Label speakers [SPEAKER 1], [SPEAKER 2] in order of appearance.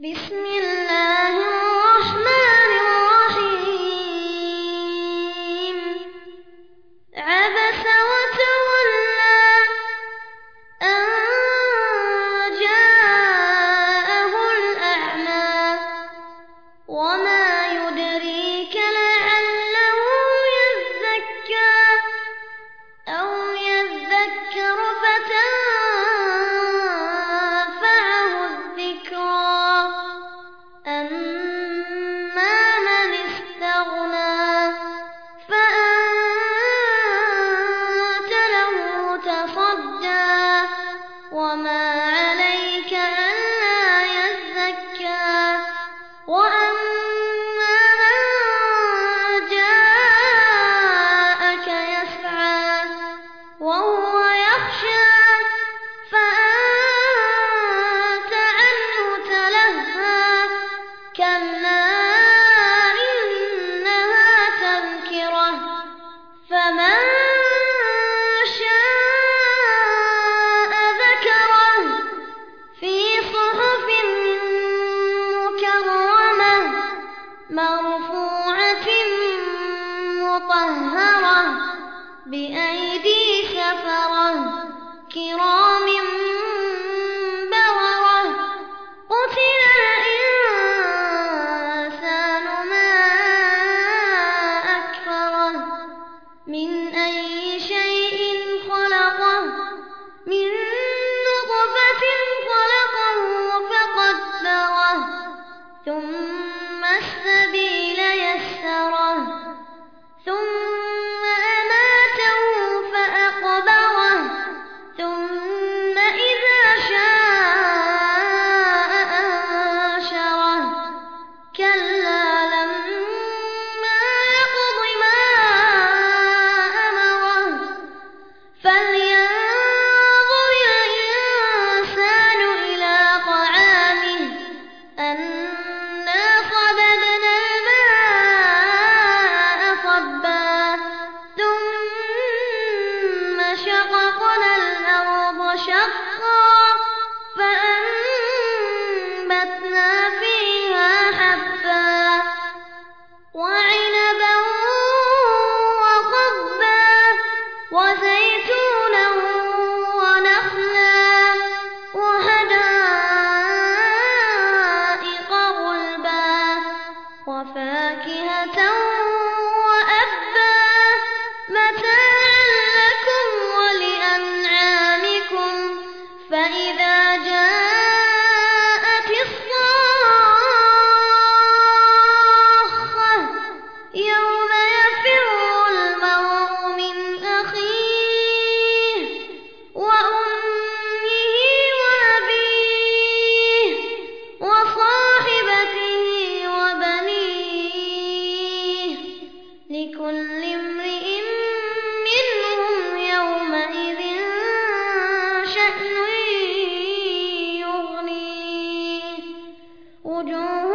[SPEAKER 1] بسم الله الرحمن الرحيم. عبس وتولى أن جاءه الأعمى وما يدريك لعله يزكى أو يذكر فتنفعه الذكرى. أما من استغنى فأنت له تصدى وما عليك ألا يزكى. وأما من جاءك يسعى وهو يخشى فأنت عنه تلهى. كلا إنها تذكرة فمن شاء ذكره في صحف مكرمة مرفوعة مطهرة بأيدي سفرة كرام بررة. قتل الإنسان ما أكفره من أي شيء خلقه من نطفة خلقه فقدره ثم السبيل يسره ثم أماته فأقبره ثم إذا شاء أنشره. كلا لما يقض ما أمره فلينظر الإنسان إلى طعامه أنا صببنا الماء صبا ثم شققنا الأرض شقا فأنبتنا فيها حبا وعنبا وقضبا وزيتونا ونخلا وحدائق غلبا وفاكهة وأبا متاعا لكم ولأنعامكم. فإذا جاءت الصاخة يوم يفر المرء من أخيه وأمه وأبيه وصاحبته وبنيه لكل امرئ منهم يومئذ شأن يغنيه. وجوه